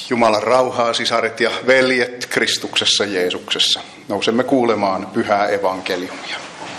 Jumalan rauhaa, sisaret ja veljet Kristuksessa Jeesuksessa. Nousemme kuulemaan pyhää evankeliumia.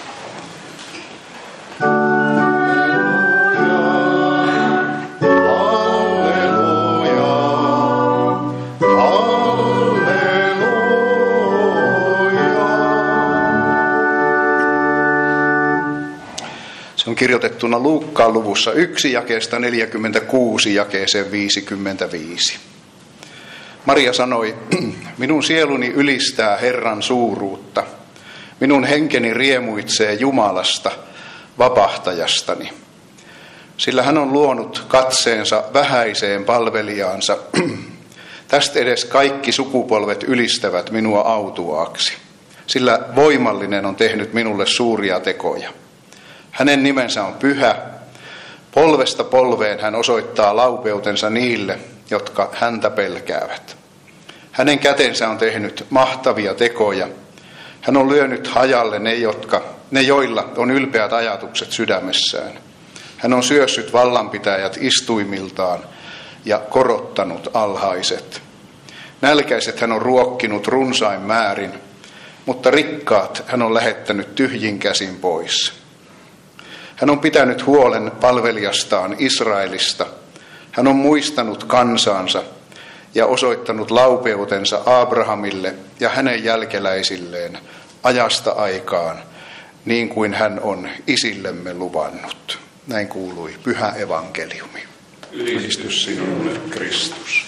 Se on kirjoitettuna Luukkaan luvussa 1 jakeesta 46 jakeeseen 55. Maria sanoi, minun sieluni ylistää Herran suuruutta. Minun henkeni riemuitsee Jumalasta, vapahtajastani. Sillä hän on luonut katseensa vähäiseen palvelijaansa. Tästä edes kaikki sukupolvet ylistävät minua autuaaksi. Sillä voimallinen on tehnyt minulle suuria tekoja. Hänen nimensä on pyhä. Polvesta polveen hän osoittaa laupeutensa niille, jotka häntä pelkäävät. Hänen kätensä on tehnyt mahtavia tekoja. Hän on lyönyt hajalle ne joilla on ylpeät ajatukset sydämessään. Hän on syössyt vallanpitäjät istuimiltaan ja korottanut alhaiset. Nälkäiset hän on ruokkinut runsain määrin, mutta rikkaat hän on lähettänyt tyhjin käsin pois. Hän on pitänyt huolen palvelijastaan Israelista. Hän on muistanut kansaansa ja osoittanut laupeutensa Abrahamille ja hänen jälkeläisilleen ajasta aikaan, niin kuin hän on isillemme luvannut. Näin kuului pyhä evankeliumi. Ylistys sinulle, Kristus.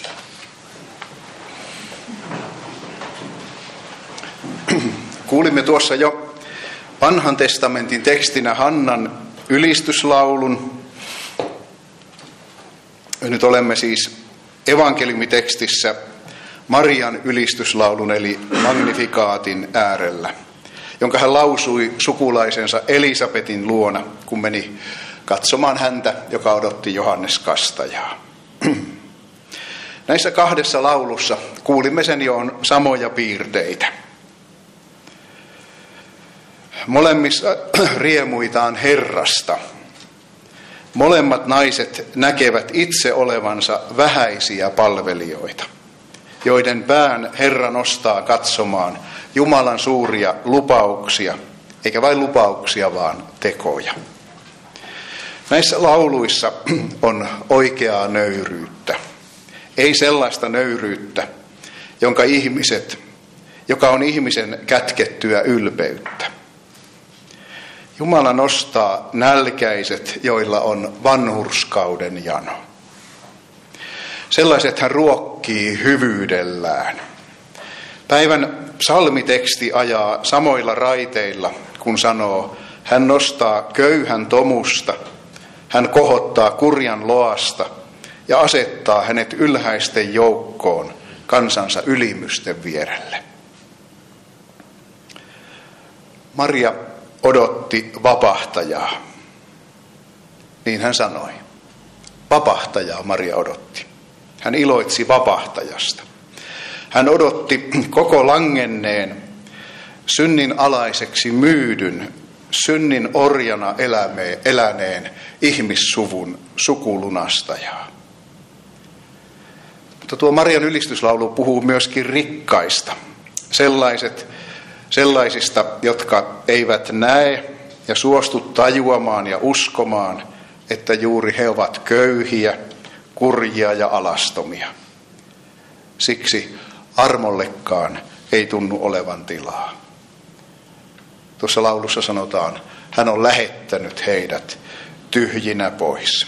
Kuulimme tuossa jo Vanhan testamentin tekstinä Hannan ylistyslaulun. Nyt olemme siis evankeliumitekstissä Marian ylistyslaulun eli Magnifikaatin äärellä, jonka hän lausui sukulaisensa Elisabetin luona, kun meni katsomaan häntä, joka odotti Johannes Kastajaa. Näissä kahdessa laulussa kuulimme sen jo on samoja piirteitä. Molemmissa riemuitaan Herrasta. Molemmat naiset näkevät itse olevansa vähäisiä palvelijoita, joiden pään Herra nostaa katsomaan Jumalan suuria lupauksia, eikä vain lupauksia, vaan tekoja. Näissä lauluissa on oikeaa nöyryyttä. Ei sellaista nöyryyttä, joka on ihmisen kätkettyä ylpeyttä. Jumala nostaa nälkäiset, joilla on vanhurskauden jano. Sellaiset hän ruokkii hyvyydellään. Päivän psalmiteksti ajaa samoilla raiteilla, kun sanoo, hän nostaa köyhän tomusta, hän kohottaa kurjan loasta ja asettaa hänet ylhäisten joukkoon kansansa ylimysten vierelle. Maria odotti vapahtajaa. Niin hän sanoi. Vapahtajaa Maria odotti. Hän iloitsi vapahtajasta. Hän odotti koko langenneen, synnin alaiseksi myydyn, synnin orjana eläneen ihmissuvun sukulunastajaa. Mutta tuo Marian ylistyslaulu puhuu myöskin rikkaista. Sellaisista, jotka eivät näe ja suostu tajuamaan ja uskomaan, että juuri he ovat köyhiä, kurjia ja alastomia. Siksi armollekaan ei tunnu olevan tilaa. Tuossa laulussa sanotaan, hän on lähettänyt heidät tyhjinä pois.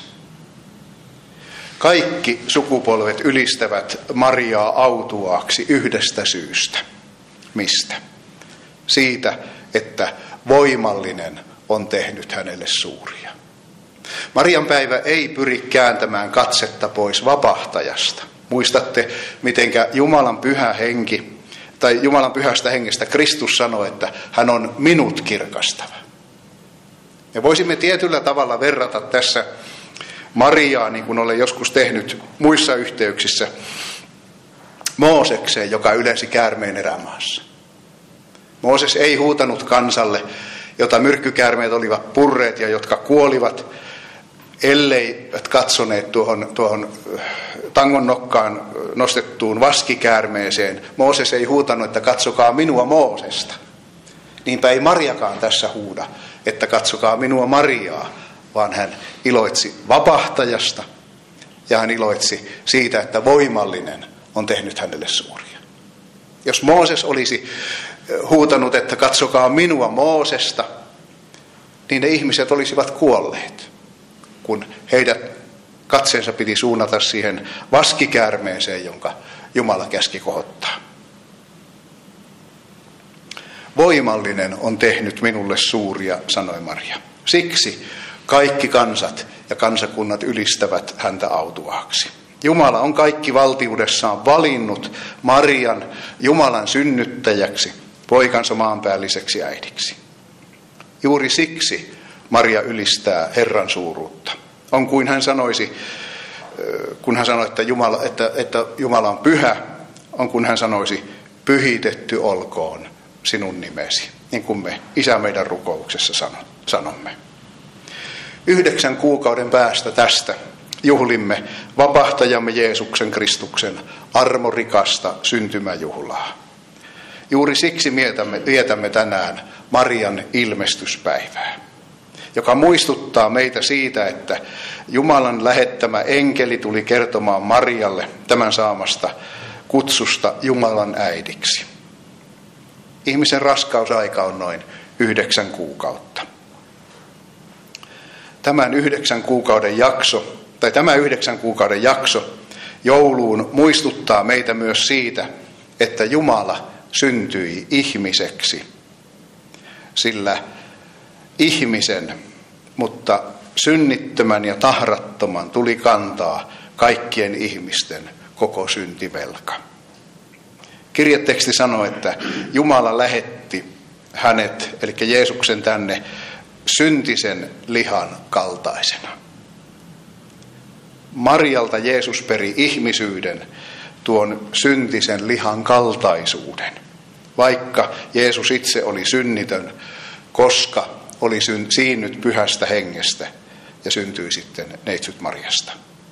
Kaikki sukupolvet ylistävät Mariaa autuaaksi yhdestä syystä. Mistä? Siitä, että voimallinen on tehnyt hänelle suuria. Marian päivä ei pyri kääntämään katsetta pois vapahtajasta. Muistatte, mitenkä Jumalan pyhä henki, tai Jumalan pyhästä hengestä Kristus sanoi, että hän on minut kirkastava. Ja voisimme tietyllä tavalla verrata tässä Mariaa, niin kuin olen joskus tehnyt muissa yhteyksissä, Moosekseen, joka ylensi käärmeen erämaassa. Mooses ei huutanut kansalle, jota myrkkykäärmeet olivat purreet ja jotka kuolivat. elleivät katsoneet tuohon tangon nokkaan nostettuun vaskikäärmeeseen. Mooses ei huutanut, että katsokaa minua Moosesta. Niinpä ei Mariakaan tässä huuda, että katsokaa minua Mariaa, vaan hän iloitsi vapahtajasta ja hän iloitsi siitä, että voimallinen on tehnyt hänelle suuria. Jos Mooses olisi huutanut, että katsokaa minua Moosesta, niin ne ihmiset olisivat kuolleet, kun heidät katseensa piti suunnata siihen vaskikäärmeeseen, jonka Jumala käski kohottaa. Voimallinen on tehnyt minulle suuria, sanoi Maria. Siksi kaikki kansat ja kansakunnat ylistävät häntä autuaaksi. Jumala on kaikki valtiudessaan valinnut Marian Jumalan synnyttäjäksi, poikansa maanpäälliseksi äidiksi. Juuri siksi Maria ylistää Herran suuruutta. On kuin hän sanoisi, kun hän sanoi, että Jumala on pyhä, on kuin hän sanoisi, pyhitetty olkoon sinun nimesi, niin kuin me Isä meidän rukouksessa sanomme. 9 kuukauden päästä tästä juhlimme vapahtajamme Jeesuksen Kristuksen armorikasta syntymäjuhlaa. Juuri siksi vietämme tänään Marian ilmestyspäivää, joka muistuttaa meitä siitä, että Jumalan lähettämä enkeli tuli kertomaan Marialle tämän saamasta kutsusta Jumalan äidiksi. Ihmisen raskausaika on noin 9 kuukautta. Tämä 9 kuukauden jakso jouluun muistuttaa meitä myös siitä, että Jumala syntyi ihmiseksi, sillä ihmisen, mutta synnittömän ja tahrattoman tuli kantaa kaikkien ihmisten koko syntivelka. Kirjeteksti sanoo, että Jumala lähetti hänet, eli Jeesuksen tänne syntisen lihan kaltaisena. Marialta Jeesus peri ihmisyyden, tuon syntisen lihan kaltaisuuden, vaikka Jeesus itse oli synnitön, koska oli siinnyt pyhästä hengestä ja syntyi sitten neitsyt Mariasta.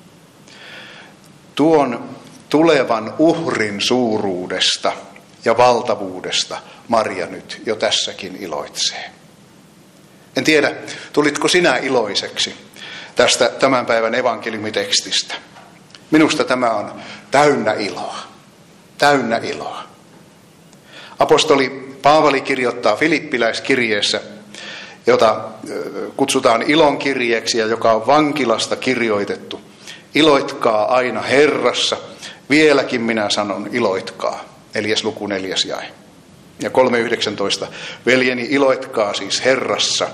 Tuon tulevan uhrin suuruudesta ja valtavuudesta Maria nyt jo tässäkin iloitsee. En tiedä, tulitko sinä iloiseksi tästä tämän päivän evankeliumitekstistä. Minusta tämä on täynnä iloa. Täynnä iloa. Apostoli Paavali kirjoittaa Filippiläiskirjeessä, jota kutsutaan ilonkirjeeksi ja joka on vankilasta kirjoitettu. Iloitkaa aina Herrassa. Vieläkin minä sanon, iloitkaa. 4. luku 4. jae. Ja 3.19. Veljeni, iloitkaa siis Herrassa.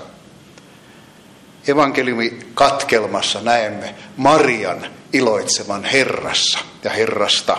Evankeliumikatkelmassa näemme Marian iloitsevan Herrassa ja Herrasta.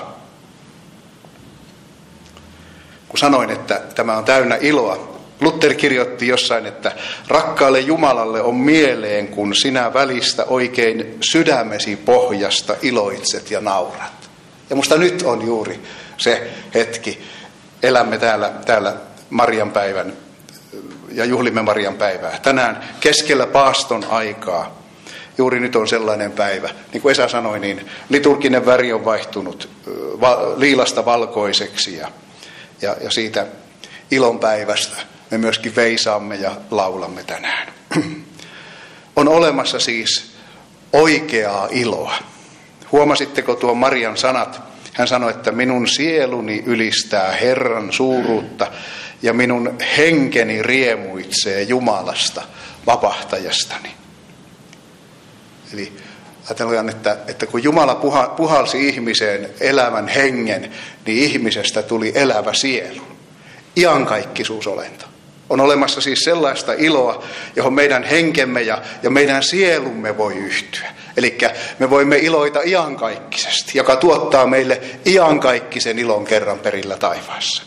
Kun sanoin, että tämä on täynnä iloa, Luther kirjoitti jossain, että rakkaalle Jumalalle on mieleen, kun sinä välistä oikein sydämesi pohjasta iloitset ja naurat. Ja musta nyt on juuri se hetki. Elämme täällä Marian päivän ja juhlimme Marian päivää. Tänään keskellä paaston aikaa. Juuri nyt on sellainen päivä. Niin kuin Esa sanoi, niin liturginen väri on vaihtunut liilasta valkoiseksi ja siitä ilonpäivästä me myöskin veisaamme ja laulamme tänään. On olemassa siis oikeaa iloa. Huomasitteko tuon Marian sanat? Hän sanoi, että minun sieluni ylistää Herran suuruutta ja minun henkeni riemuitsee Jumalasta, vapahtajastani. Eli ajatellaan, että kun Jumala puhalsi ihmiseen elävän hengen, niin ihmisestä tuli elävä sielu. Iankaikkisuusolento. On olemassa siis sellaista iloa, johon meidän henkemme ja meidän sielumme voi yhtyä. Eli me voimme iloita iankaikkisesti, joka tuottaa meille iankaikkisen ilon kerran perillä taivaassa.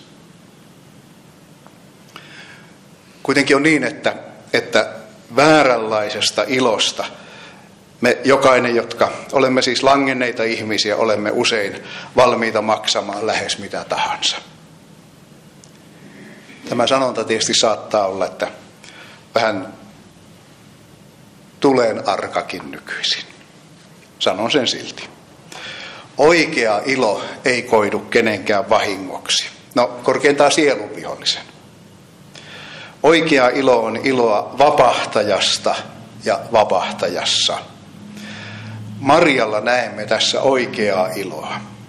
Kuitenkin on niin, että vääränlaisesta ilosta me jokainen, jotka olemme siis langenneita ihmisiä, olemme usein valmiita maksamaan lähes mitä tahansa. Tämä sanonta tietysti saattaa olla, että vähän tulen arkakin nykyisin. Sanon sen silti. Oikea ilo ei koidu kenenkään vahingoksi. No, korkeintaan sielun vihollisen. Oikea ilo on iloa vapahtajasta ja vapahtajassa. Marjalla näemme tässä oikeaa iloa.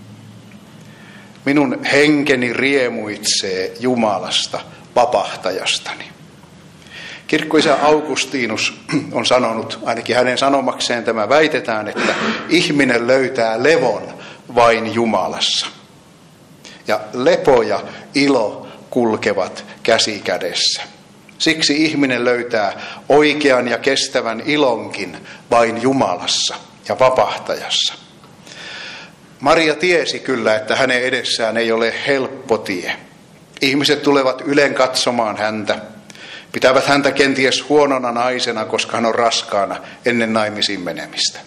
Minun henkeni riemuitsee Jumalasta, vapahtajastani. Kirkkoisä Augustinus on sanonut, ainakin hänen sanomakseen tämä väitetään, että ihminen löytää levon vain Jumalassa. Ja lepo ja ilo kulkevat käsi kädessä. Siksi ihminen löytää oikean ja kestävän ilonkin vain Jumalassa ja vapahtajassa. Maria tiesi kyllä, että hänen edessään ei ole helppo tie. Ihmiset tulevat ylen katsomaan häntä. Pitävät häntä kenties huonona naisena, koska hän on raskaana ennen naimisiin menemistä.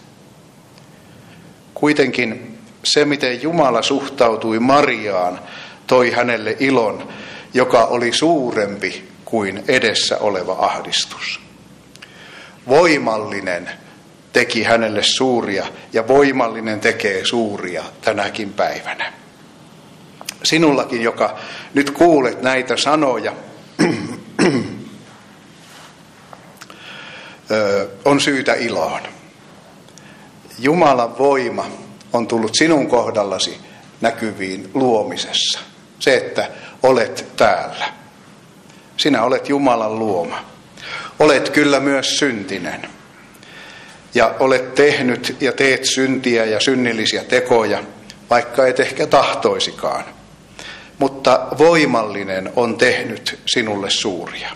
Kuitenkin se, miten Jumala suhtautui Mariaan, toi hänelle ilon, joka oli suurempi kuin edessä oleva ahdistus. Voimallinen teki hänelle suuria ja voimallinen tekee suuria tänäkin päivänä. Sinullakin, joka nyt kuulet näitä sanoja, on syytä iloon. Jumalan voima on tullut sinun kohdallasi näkyviin luomisessa. Se, että olet täällä. Sinä olet Jumalan luoma. Olet kyllä myös syntinen. Ja olet tehnyt ja teet syntiä ja synnillisiä tekoja, vaikka et ehkä tahtoisikaan. Mutta voimallinen on tehnyt sinulle suuria,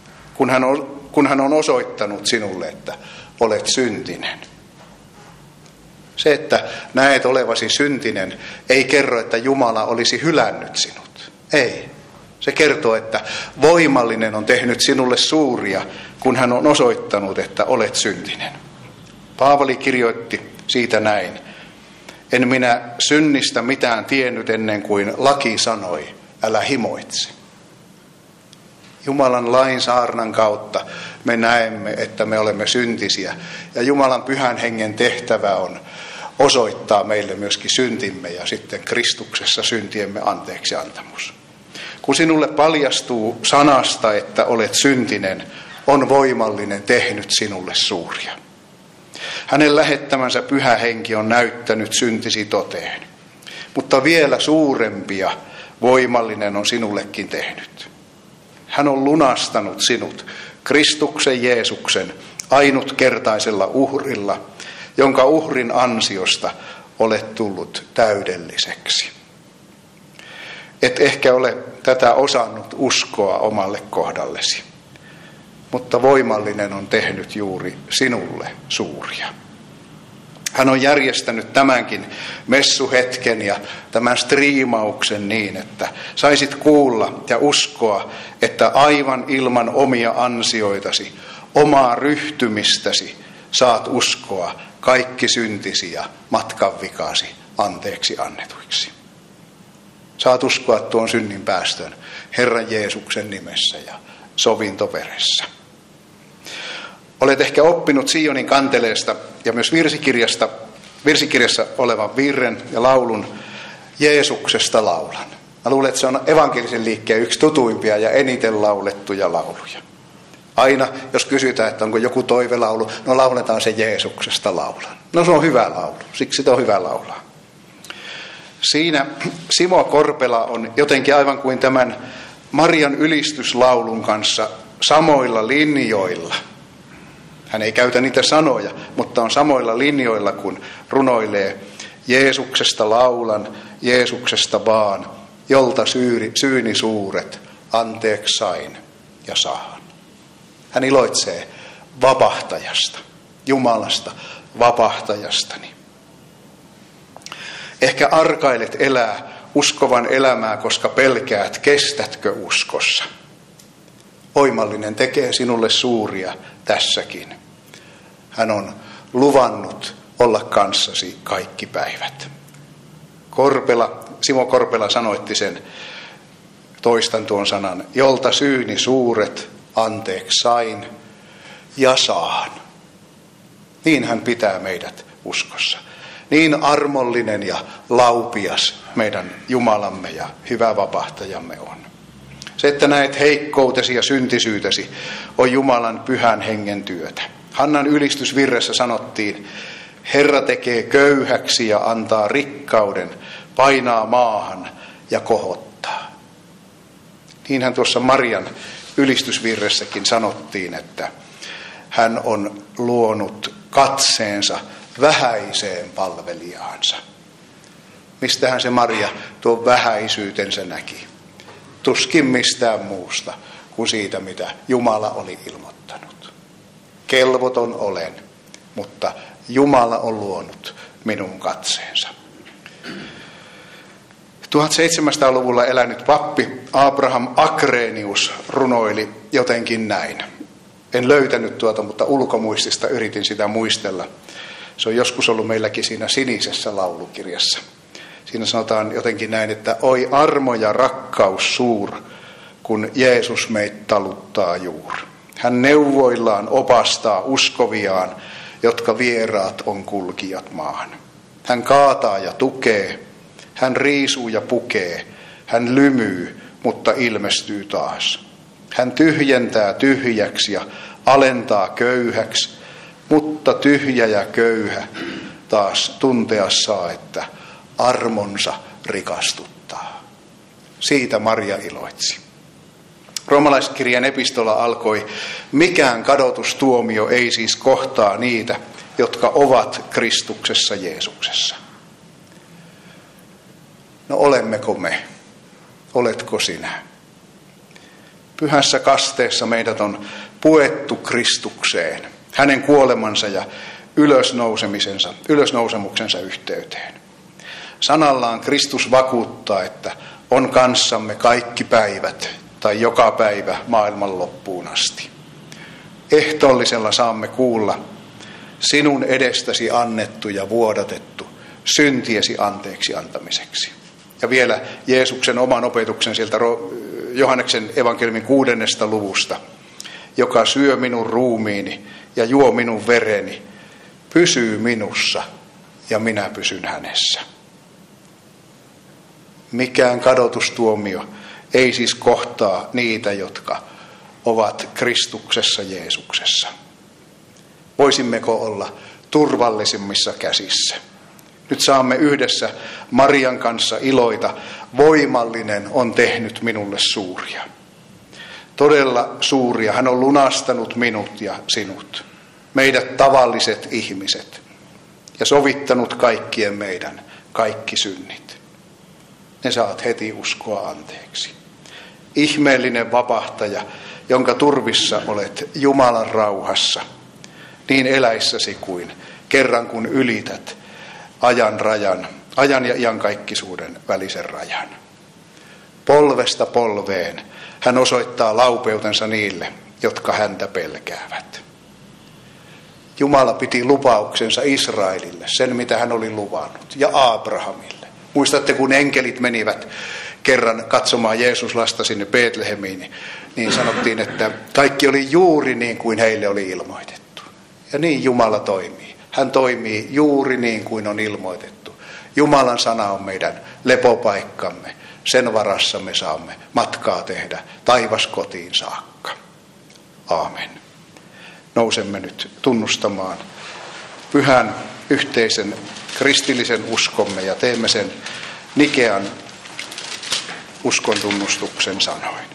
kun hän on osoittanut sinulle, että olet syntinen. Se, että näet olevasi syntinen, ei kerro, että Jumala olisi hylännyt sinut. Ei. Se kertoo, että voimallinen on tehnyt sinulle suuria, kun hän on osoittanut, että olet syntinen. Paavali kirjoitti siitä näin. En minä synnistä mitään tiennyt ennen kuin laki sanoi, älä himoitse. Jumalan lain saarnan kautta me näemme, että me olemme syntisiä. Ja Jumalan pyhän hengen tehtävä on osoittaa meille myöskin syntimme ja sitten Kristuksessa syntiemme anteeksiantamus. Kun sinulle paljastuu sanasta, että olet syntinen, on voimallinen tehnyt sinulle suuria. Hänen lähettämänsä pyhä henki on näyttänyt syntisi toteen, mutta vielä suurempia voimallinen on sinullekin tehnyt. Hän on lunastanut sinut Kristuksen Jeesuksen ainutkertaisella uhrilla, jonka uhrin ansiosta olet tullut täydelliseksi. Et ehkä ole tätä osannut uskoa omalle kohdallesi, mutta voimallinen on tehnyt juuri sinulle suuria. Hän on järjestänyt tämänkin messuhetken ja tämän striimauksen niin, että saisit kuulla ja uskoa, että aivan ilman omia ansioitasi, omaa ryhtymistäsi saat uskoa kaikki syntisi ja matkan vikasi anteeksi annetuiksi. Saat uskoa tuon synnin päästön Herran Jeesuksen nimessä ja sovintoveressä. Olet ehkä oppinut Sionin kanteleesta ja myös virsikirjassa olevan virren ja laulun Jeesuksesta laulan. Mä luulen, että se on evankelisen liikkeen yksi tutuimpia ja eniten laulettuja lauluja. Aina, jos kysytään, että onko joku toivelaulu, no lauletaan se Jeesuksesta laulan. No se on hyvä laulu, siksi se on hyvä laulaa. Siinä Simo Korpela on jotenkin aivan kuin tämän Marian ylistyslaulun kanssa samoilla linjoilla. Hän ei käytä niitä sanoja, mutta on samoilla linjoilla, kun runoilee Jeesuksesta laulan, Jeesuksesta vaan, jolta syyni suuret, anteeksi sain ja saan. Hän iloitsee vapahtajasta, Jumalasta, vapahtajastani. Ehkä arkailet elää uskovan elämää, koska pelkäät, kestätkö uskossa. Voimallinen tekee sinulle suuria tässäkin. Hän on luvannut olla kanssasi kaikki päivät. Simo Korpela sanoitti sen, toistan tuon sanan, jolta syyni suuret, anteeksi sain ja saan. Niin hän pitää meidät uskossa. Niin armollinen ja laupias meidän Jumalamme ja hyvä vapahtajamme on. Se, että näet heikkoutesi ja syntisyytesi, on Jumalan pyhän hengen työtä. Hannan ylistysvirressä sanottiin, Herra tekee köyhäksi ja antaa rikkauden, painaa maahan ja kohottaa. Niinhän tuossa Marian ylistysvirressäkin sanottiin, että hän on luonut katseensa vähäiseen palvelijaansa. Mistähän se Maria tuon vähäisyytensä näki? Tuskin mistään muusta kuin siitä, mitä Jumala oli ilmoittanut. Kelvoton olen, mutta Jumala on luonut minun katseensa. 1700-luvulla elänyt pappi Abraham Agrenius runoili jotenkin näin. En löytänyt tuota, mutta ulkomuistista yritin sitä muistella. Se on joskus ollut meilläkin siinä sinisessä laulukirjassa. Siinä sanotaan jotenkin näin, että oi armo ja rakkaus suur, kun Jeesus meitä taluttaa juur. Hän neuvoillaan opastaa uskoviaan, jotka vieraat on kulkijat maahan. Hän kaataa ja tukee, hän riisuu ja pukee, hän lymyy, mutta ilmestyy taas. Hän tyhjentää tyhjäksi ja alentaa köyhäksi, mutta tyhjä ja köyhä taas tuntea saa, että armonsa rikastuttaa. Siitä Maria iloitsi. Roomalaiskirjan epistola alkoi, mikään kadotustuomio ei siis kohtaa niitä, jotka ovat Kristuksessa Jeesuksessa. No olemmeko me? Oletko sinä? Pyhässä kasteessa meidät on puettu Kristukseen, hänen kuolemansa ja ylösnousemuksensa yhteyteen. Sanallaan Kristus vakuuttaa, että on kanssamme kaikki päivät tai joka päivä maailman loppuun asti. Ehtoollisella saamme kuulla sinun edestäsi annettu ja vuodatettu syntiesi anteeksi antamiseksi. Ja vielä Jeesuksen oman opetuksen sieltä Johanneksen evankeliumin 6. luvusta, joka syö minun ruumiini ja juo minun vereni, pysyy minussa ja minä pysyn hänessä. Mikään kadotustuomio ei siis kohtaa niitä, jotka ovat Kristuksessa Jeesuksessa. Voisimmeko olla turvallisimmissa käsissä? Nyt saamme yhdessä Marian kanssa iloita. Voimallinen on tehnyt minulle suuria. Todella suuria. Hän on lunastanut minut ja sinut. Meidät tavalliset ihmiset. Ja sovittanut kaikkien meidän kaikki synnit. Ne saat heti uskoa anteeksi. Ihmeellinen vapahtaja, jonka turvissa olet Jumalan rauhassa. Niin eläissäsi kuin kerran kun ylität ajan ja iankaikkisuuden välisen rajan. Polvesta polveen hän osoittaa laupeutensa niille, jotka häntä pelkäävät. Jumala piti lupauksensa Israelille, sen mitä hän oli luvannut, ja Abrahamille. Muistatte, kun enkelit menivät kerran katsomaan Jeesuslasta sinne Betlehemiin, niin sanottiin, että kaikki oli juuri niin kuin heille oli ilmoitettu. Ja niin Jumala toimii. Hän toimii juuri niin kuin on ilmoitettu. Jumalan sana on meidän lepopaikkamme. Sen varassa me saamme matkaa tehdä taivaskotiin saakka. Aamen. Nousemme nyt tunnustamaan pyhän yhteisen kristillisen uskomme ja teemme sen Nikean uskon tunnustuksen sanoin.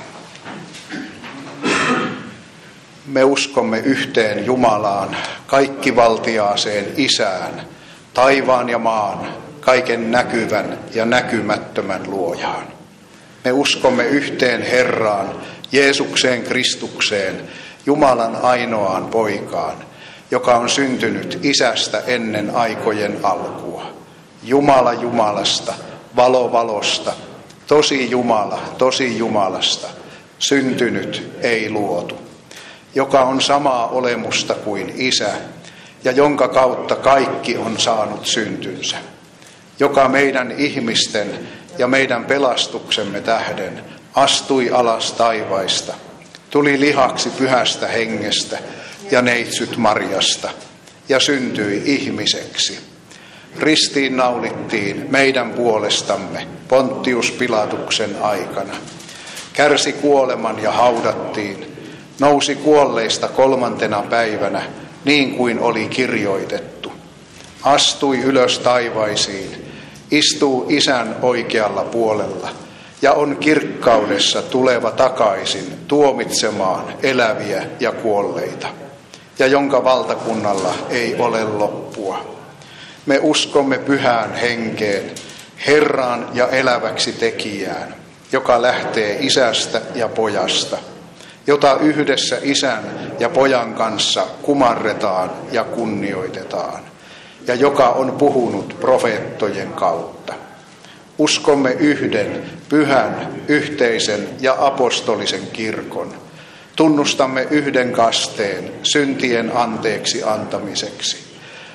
Me uskomme yhteen Jumalaan, kaikkivaltiaaseen Isään, taivaan ja maan, kaiken näkyvän ja näkymättömän luojaan. Me uskomme yhteen Herraan, Jeesukseen Kristukseen, Jumalan ainoaan poikaan, joka on syntynyt Isästä ennen aikojen alkua. Jumala Jumalasta, valo valosta, tosi Jumala tosi Jumalasta, syntynyt ei luotu, joka on samaa olemusta kuin Isä ja jonka kautta kaikki on saanut syntynsä, joka meidän ihmisten ja meidän pelastuksemme tähden astui alas taivaista, tuli lihaksi pyhästä hengestä ja neitsyt Marjasta, ja syntyi ihmiseksi. Ristiin naulittiin meidän puolestamme Pontius Pilatuksen aikana. Kärsi kuoleman ja haudattiin, nousi kuolleista 3. päivänä, niin kuin oli kirjoitettu. Astui ylös taivaisiin, istuu Isän oikealla puolella ja on kirkkaudessa tuleva takaisin tuomitsemaan eläviä ja kuolleita, ja jonka valtakunnalla ei ole loppua. Me uskomme pyhään henkeen, Herraan ja eläväksi tekijään, joka lähtee Isästä ja Pojasta, jota yhdessä Isän ja Pojan kanssa kumarretaan ja kunnioitetaan, ja joka on puhunut profeettojen kautta. Uskomme yhden, pyhän, yhteisen ja apostolisen kirkon. Tunnustamme yhden kasteen syntien anteeksi antamiseksi.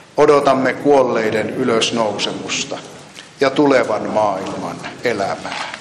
Odotamme kuolleiden ylösnousemusta ja tulevan maailman elämää.